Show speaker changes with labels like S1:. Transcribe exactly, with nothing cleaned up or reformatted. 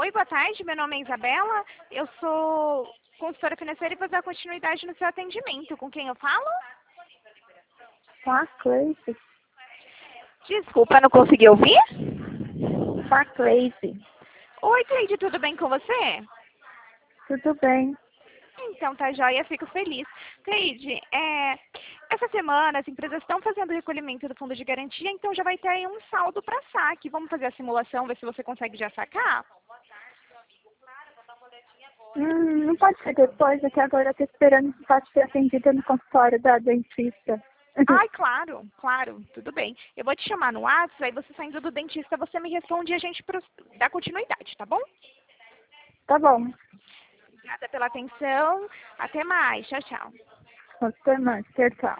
S1: Oi, boa tarde, meu nome é Isabela, eu sou consultora financeira e vou dar continuidade no seu atendimento. Com quem eu falo?
S2: Com a Cleice.
S1: Desculpa, não consegui ouvir?
S2: Com a Cleice.
S1: Oi, Cleide, tudo bem com você?
S2: Tudo bem.
S1: Então, tá joia, fico feliz. Cleide, é, essa semana as empresas estão fazendo o recolhimento do fundo de garantia, então já vai ter aí um saldo para saque. Vamos fazer a simulação, ver se você consegue já sacar?
S2: Hum, não pode ser depois, é que agora eu tô esperando para ser atendida no consultório da dentista.
S1: Ai, claro, claro, tudo bem. Eu vou te chamar no WhatsApp, aí você saindo do dentista, você me responde e a gente pro- dá continuidade, tá bom?
S2: Tá bom.
S1: Obrigada pela atenção. Até mais. Tchau, tchau.
S2: Até mais. Tchau, tchau.